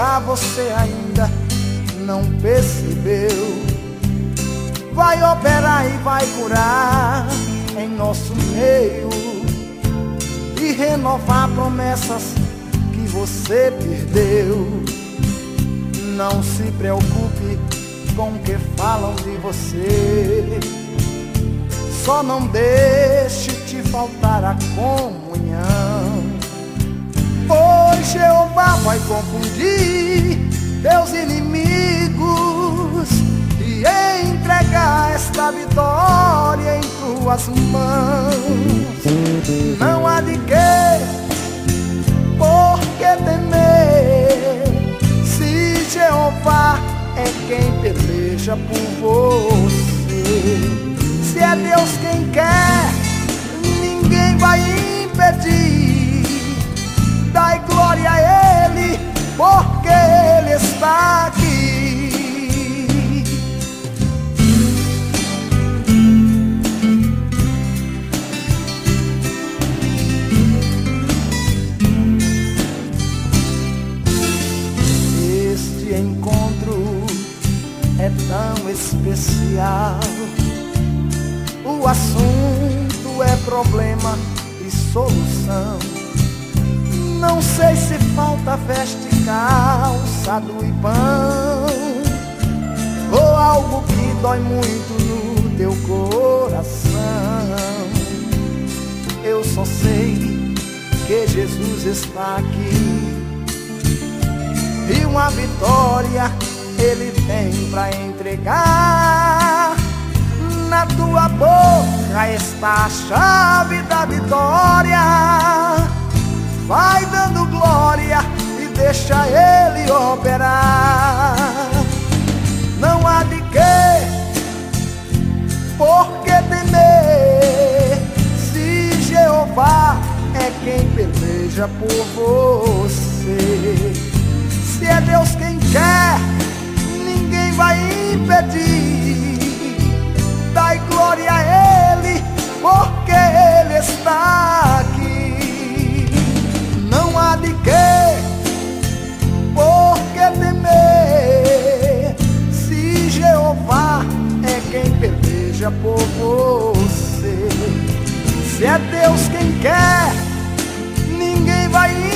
chegar você ainda não percebeu. Vai operar e vai curar em nosso meio e renovar promessas que você perdeu. Não se preocupe com o que falam de você, só não deixe te faltar a comunhão, pois Jeová vai confundir teus inimigos e entregar esta vitória em tuas mãos. Não há de por que temer, se Jeová é quem peleja por você. Se é Deus quem quer, ninguém vai impedir. Dai glória a Ele, porque Ele está aqui. Este encontro é tão especial. O assunto é problema e solução. Não sei se falta veste, calçado e pão, ou algo que dói muito no teu coração. Eu só sei que Jesus está aqui e uma vitória Ele tem pra entregar. Na tua boca está a chave da vitória. Vai dando glória e deixa Ele operar. Não há de por que temer, se Jeová é quem peleja por você. Se é Deus quem quer, ninguém vai impedir. Dai glória a Ele, porque Ele está aqui. Não há de por que temer, se Jeová é quem peleja por você. Se é Deus quem quer, ninguém vai